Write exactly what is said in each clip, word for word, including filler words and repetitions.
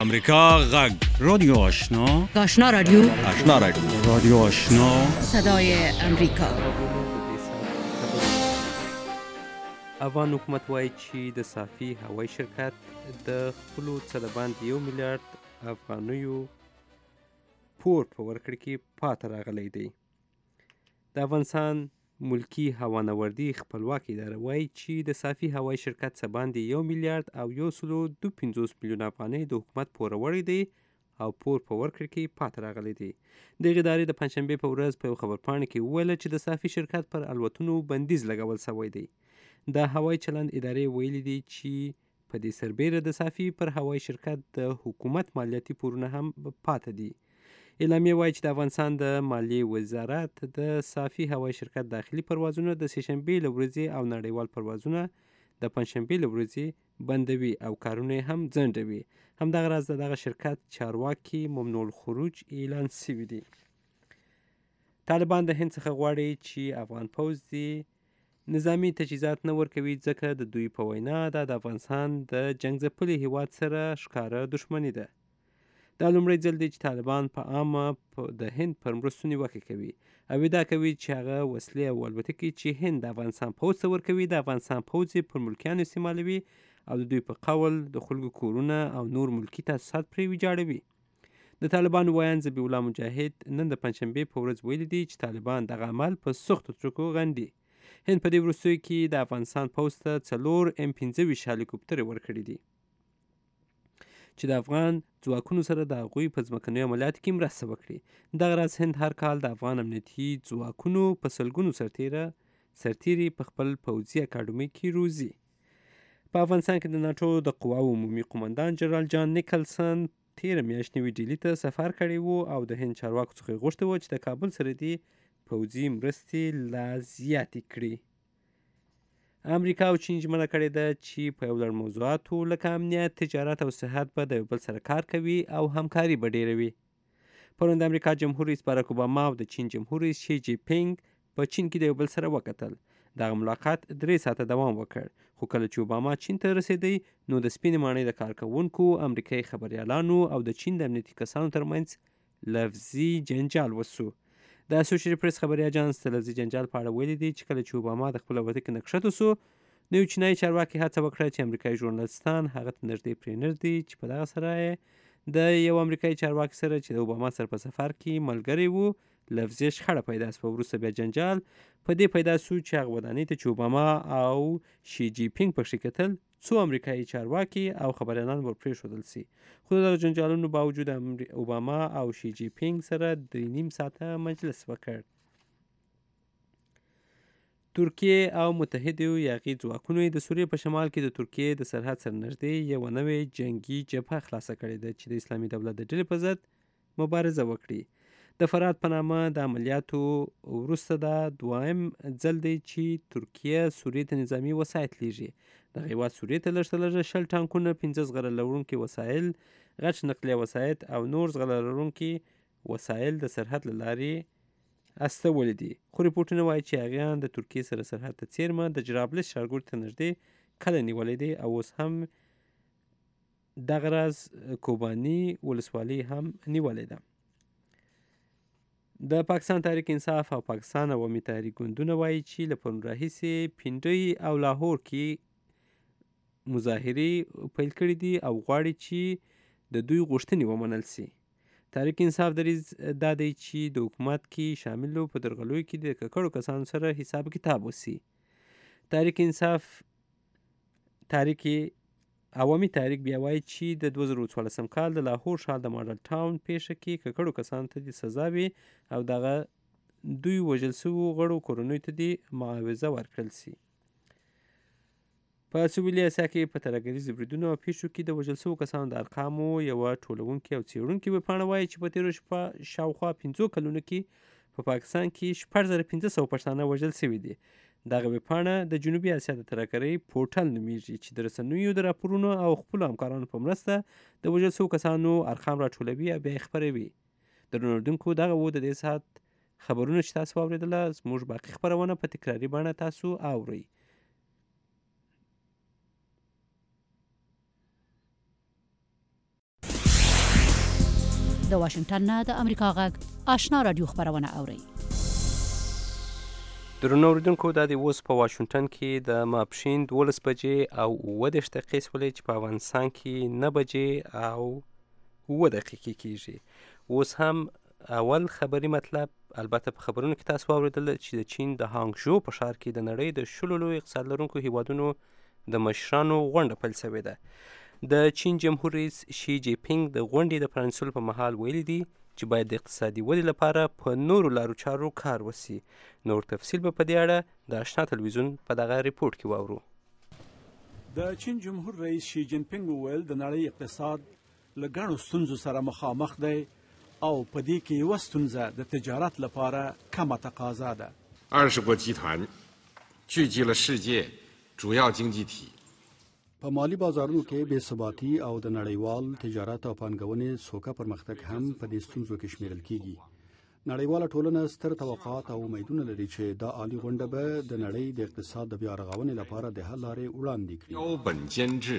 امریکا غږ رادیو آشنا آشنا رادیو آشنا رادیو رادیو آشنا صدای امریکا. افغان حکومت وایي چې د صافي هوایي شرکت د خپلو څه د باندې یو میلیارډ افغانیو پور په ورکړې کې پاتې راغلی دی. د افغانستان ملکی هوانوردي خپلواکي اداره وایي چې د صافي هوایي شرکت څه باندې یو میلیارډ او یو سلو دوه پنځوس میلیونه افغانۍ د حکومت پوروړی دی او پور په ورکړې کې پاتې راغلی دی. دغې ادارې د پنجشنبې په ورځ په یو خبرپاڼه کې وویل چې د صافي شرکت پر الوتنو بندیز لګول شوی دی. د هوایي چلند ادارې ویلي دي چې په دې سربیره د صافي پر هوایي شرکت د حکومت مالیاتي پورونه هم پاتې دي. اعلامیه وایي چې د افغانستان د مالیې وزارت د صافي هوایي شرکت داخلي پروازونه د سه شنبې له ورځې او نړیوال پروازونه د پنجشنبې له ورځې بندوي او کارونه هم ځنډوي. همدغه راز د دغه شرکت چارواکي ممنوع الخروج اعلان شوي دي. طالبان د هند څخه غواړي چې افغان پوځ دې نظامي تجهیزات نه ورکوي، ځکه د دوی په وینا دا د افغانستان د جنګ ځپلي هیواد سره ښکاره دښمني ده. دا لومړی ځل دی چې طالبان په عامه د هند پر مرستو نیوکه کوي او ادعا کوي چې هغه وسلې او الوتکې چې هند د افغانستان پوځ ته ورکوي د افغانستان پوځ یې پر ملکیانو استعمالوي او د دوی په قول د خلکو کورونه او نور ملکي تاسیسات پرې ویجاړوي. د طالبانو ویاند ذبیح الله مجاهد نن د پنجشنبې په ورځ ویلي دي چې طالبان دغه عمل په سختو ټکو غندي. هند په دې وروستیو کې د افغانستان پوځ ته څلور ام پنځه ویشت هلیکوپترې ورکړي دي چې د افغان ځواکونو سره د هغوی په ځمکنیو عملیاتو کې مرسته وکړي. دغه راز هند هر کال د افغان امنیتي ځواکونو په سلګونو سرتیره سرتیري په خپل پوځي اکاډمۍ کې روزي. په افغانستان کې د ناټو د قواو عمومي قومندان جنرال جان نیکلسن تېره میاشت نوي ډیلي ته سفر کړی و او د هند چارواکو څخه یې غوښتي وه چې د کابل سره دې پوځي مرستې لا زیاتې کړي. امریکا او چین ژمنه کړې ده چې په یو لړ موضوعاتو لکه امنیت، تجارت او صحت به د یو بل سره کار کوي او همکاري به ډیروي. پرون د امریکا جمهور رئیس باراک اوباما او د چین جمهور رئیس شي جي پینګ په چین کې د یو بل سره وکتل. دغه ملاقات درې ساعته دوام وکړ، خو کله چې اوباما چین ته رسېدی نو د سپینې ماڼۍ د کارکوونکو، امریکایي خبریالانو او د چین د امنیتي کسانو ترمنځ لفظي جنجال وسو. د اسوسییټډ پریس خبري اژانس د لفظي جنجال په اړه ویلي دي چې کله چې اوباما د خپل الوتکې نه کښته سو نو یو چینایي چارواکي هڅه وکړه چې امریکایي ژورنالستان هغه ته نږدې پرېنږدي چې په دغه سره د یو امریکایي چارواکي سره چې د اوباما سره په سفر کې ملګری و لفظي شخړه پیدا سوه. وروسته بیا جنجال په دې پیدا سو چې هغه ودانۍ ته چې اوباما او شي جي پینګ پکښې کتل څو امریکایي چارواکي او خبریالان ور پرېښودل سي. خو د دغه جنجالونو باوجود اوباما او شي جي پینګ سره درې نیم ساعته مجلس وکړ. ترکیې او متحدو یاغي ځواکونو د سوریې په شمال کې د ترکیې د سرحد سره نږدې یوه نوې جنګي جبهه خلاصه کړې ده چې د اسلامي دولت د ډلې په ضد مبارزه وکړي. د فرات په نامه د عملیاتو وروسته دا دویم ځل دی چې ترکیه سوریې ته نظامي وسایط لیږي. دغه هېواد سوریې ته لږ تر لږه شل ټانکونه، پنځه زغره لرونکي وسایل، غټ نقلیه وسایط او نور زغره لرونکي وسایل د سرحد له لارې استولي دي. خو ریپورټونه وایي چې هغیان د ترکیې سره سرحد ته څیرمه د جرابلس ښارګوټي ته نږدې کلی نیولی دی او اوس هم دغه راز کوباني ولسوالۍ هم نیولې ده. د پاکستان تحریک انصاف او پاکستان عوامي تحریک ګوندونه وایي چې له پرون راهیسې پنډۍ او لاهور کې مظاهرې پیل کړي دي او غواړي چې د دوی غوښتنې ومنل سي. تحریک انصاف دریځ دا دی چې د حکومت کې شاملو په درغلیو کې د ککړو کسانو سره حساب کتاب وسي. تحریک انصاف تحریک عوامي تحریک بیا وایي چې د دوه زره څوارلسم کال د لاهور ښار د ماډل ټاون پیښه کې ککړو کسانو ته دې سزا وي او دغه دوی وژل شوو غړو کورنیو ته دې معاوضه ورکړل سي. په سویلي اسیا کې په ترهګریزو بریدونو او پیښو کې د وژل شوو کسانو د ارقامو یوه ټولونکې او څېړونکې ویبپاڼه وایي چې په تېرو شاوخوا پنځو کلونو کې په پاکستان کې شپږ زره پنځه سوه پښتانه وژل شوي دي. دغه ویبپاڼه د جنوبي اسیا د ترهګرۍ پورټل نومیږي چې د رسنیو د راپورونو او خپلو همکارانو په مرسته د وژل شوو کسانو ارقام راټولوي او بیا یې خپروي. درنو اورېدونکو دغه و د دې ساعت خبرونه چې تاسو واورېدله. زموږ باقي خپرونه په تکراري بڼه تاسو اورئ. د واشنگټن نه د امریکا غږ آشنا رادیو خبرونه اورئ. درنو اوریدونکو دا د اوس په واشنګټن کې د ماپښین دولس بجې او اووه دېرش دقیقې شولې چې په افغانستان کې نه بجې او اووه دقیقې کېږي. اوس هم اول خبري مطلب، البته په خبرونو کې تاسو واورېدل چې د چین د هانګژو په ښار کې د نړۍ د شلو لوی اقتصاد لرونکو هیوادونو د مشرانو غونډه پیل شوې ده. د چین جمهور رئیس شي جی پینګ د غونډې د پرانیستلو په مهال ویلي دي چې باید د اقتصادي ودې لپاره په نورو لارو چارو کار وسي. نور تفصیل به په دې اړه د آشنا تلویزیون په دغه ریپورت کې واورو. د چین جمهور رئیس شي جین پینګ وویل د نړۍ اقتصاد له ګڼو ستونزو سره مخامخ دی او په دې کې یوه ستونزه د تجارت لپاره کمه تقاضا ده. 二十国集团聚集了世界主要经济体 په مالی بازارونو کې بې ثباتي او د نړیوال تجارت او پانګونې سوکه پرمختګ هم په دې ستونزو کې شمیرل کیږي. نړیواله ټولنه ستر توقعات او امیدونه لري چې دا عالی غونډه به د نړۍ د اقتصاد د بیا رغونې لپاره د حل لارې وړاندې کړي. 标本兼治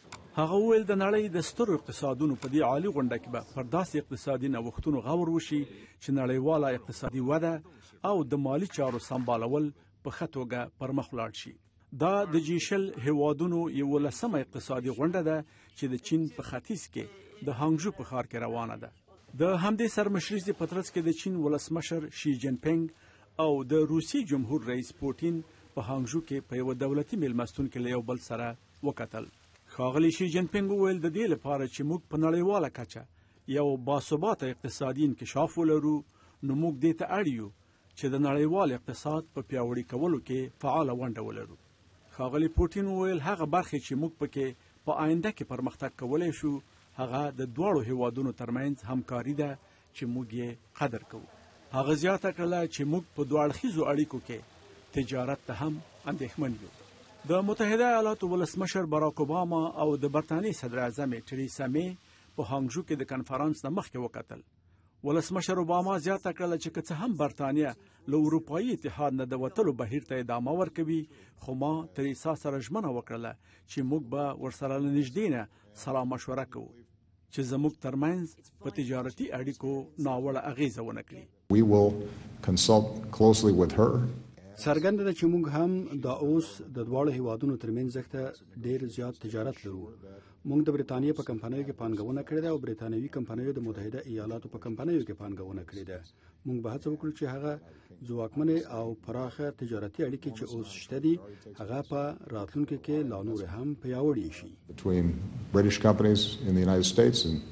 هغه وویل د نړۍ د سترو اقتصادونو په دې عالي غونډه کې به پر داسې اقتصادي نوښتونو غور وشي چې نړیواله اقتصادي وده او د مالی چارو سمبالول په ښه توګه پرمخ ولاړ شي. دا د جي شل هیوادونو یولسمه اقتصادي غونډه ده چې د چین په ختیځ کې د هانګژو په ښار کې روانه ده. د همدې سرمشریزې په ترڅ کې د چین ولسمشر شي جین پینګ او د روسي جمهور رئیس پوتین په هانګژو کې په یو دولتي میلمستون کې له یو بل سره وکتل. ښاغلي شي جین پینګ وویل د دې لپاره چې موږ په نړیواله کچه یو باثباته اقتصادي انکشاف ولرو نو موږ دې ته اړ یو چې د نړیوال اقتصاد په پیاوړي کولو کې فعاله ونډه ولرو. ښاغلي پوتین وویل هغه برخې چې موږ پکې په آینده کې پرمختګ کولی شو هغه د دواړو هیوادونو ترمنځ همکاري ده چې موږ یې قدر کوو. هغه زیاته کړله چې موږ په دوه اړخیزو اړیکو کې تجارت ته هم اندېښمن یو. د متحده ایالاتو ولسمشر باراک اوباما او د برطانیې صدر اعظم ټریسا می په هانګژو کې د کنفرانس نه مخکې وکتل. ولسمشر اوباما زیاته کړله چې که څه هم برطانیه له اروپایي اتحاد نه د وتلو بهیر ته ادامه ورکوي خو ما تریسا سره ژمنه وکړله چې موږ به ورسره له نږدې نه سلا مشوره کوو چې زموږ ترمنځ په تجارتي اړیکو ناوړه اغیزه ونه کړي. We will consult closely with her. څرګنده ده چې موږ هم دا اوس د دواړو هیوادونو ترمنځ ځکه ډیر زیات تجارت لرو. موږ د برطانیې په کمپنیو کې پانګونه کړې ده او برطانوي کمپنیو د متحده ایالاتو په کمپنیو کې پانګونه کړې ده. موږ به هڅه وکړو چې هغه ځواکمنې او پراخه تجارتي اړیکې چې اوس شته دي هغه په راتلونکي کې لا نور هم پیاوړې شي. Between British companies in the United States and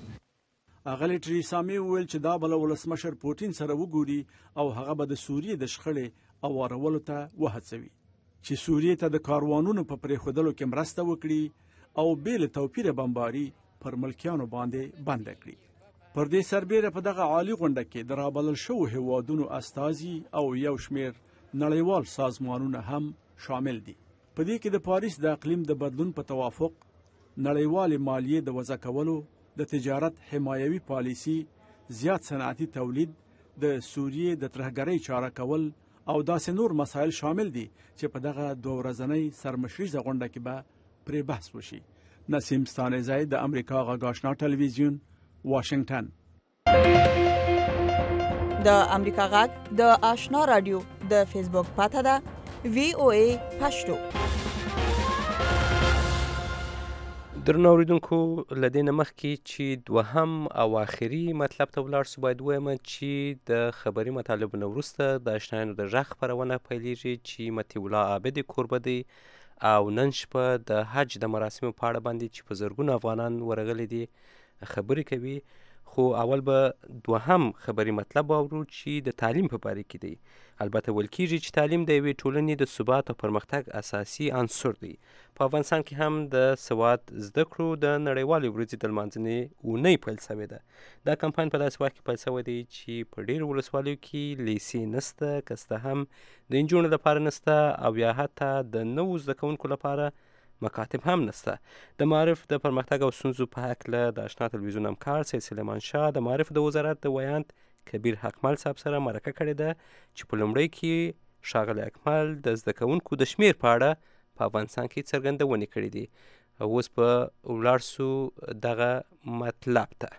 اغلی تریسا می وویل چې دا بل ولسمشر پوتین سره وګوري او هغه به د سوریې د شخړې اوارولو ته وهڅوي چې سوریې ته د کاروانونو په پرېښودلو کې مرسته وکړي او بې له توپیره بمباري پر ملکیانو باندې بنده کړي. پر دې سربیره په دغه عالي غونډه کې د رابلل شوو هیوادونو استازي او یو شمیر نړیوال سازمانونه هم شامل دي. په دې کې د پاریس د اقلیم د بدلون په توافق، نړیوالې مالیې د وضع کولو، د تجارت حمایوي پالیسي، زیات صنعتي تولید، د سوریې د ترهګرۍ چاره کول او داسې نور مسایل شامل دي چې په دغه دوه ورځنۍ سرمشریزه غونډه کې به پرې بحث وشي. نسیم ستانزی د امریکا غږ آشنا ټلویزیون، واشنگټن. د امریکا غږ د آشنا رادیو د فیسبوک پاته ده وی او ای پښتو. درنو اوریدونکو له دې نه مخکې چې دوهم او آخري مطلب ته ولاړ سو باید ووایم چې د خبري مطالبو نه وروسته د اشنایانو د غږ خپرونه پیلیږي چې مطیع الله عابد کوربه دی او نن شپه د حج د مراسمو په اړه باندې چې په زرګونو افغانان ورغلي دي خبرې کوي. خو اول به دوهم خبري مطلب واورو چې د تعلیم په باره کې دی. البته ویل کېږي چې تعلیم د یوې ټولنې د ثبات او پرمختګ اساسي عنصر دی. په افغانستان کې هم د سواد زده کړو د نړیوالې ورځې د لمانځنې اونۍ پیل شوې ده. دا کمپاین په داسې وخت کې پیل شوی دی چې په ډېرو ولسوالیو کې لیسې نشته، که شته هم د نجونو لپاره نشته او یا حتی د نوو زده کوونکو لپاره مکاتب هم نشته. د معارف د پرمختګ او ستونزو په هکله د آشنا تلویزیون همکار سید سلیمان شاه د معارف د وزارت د ویاند کبیر حکمل صاحب سره مرکه کړې ده چې په لومړي کې ښاغلی حکمل د زده کوونکو د شمېر په اړه په افغانستان کې څرګندونې کړې دي. اوس به ولاړ سو دغه مطلب ته.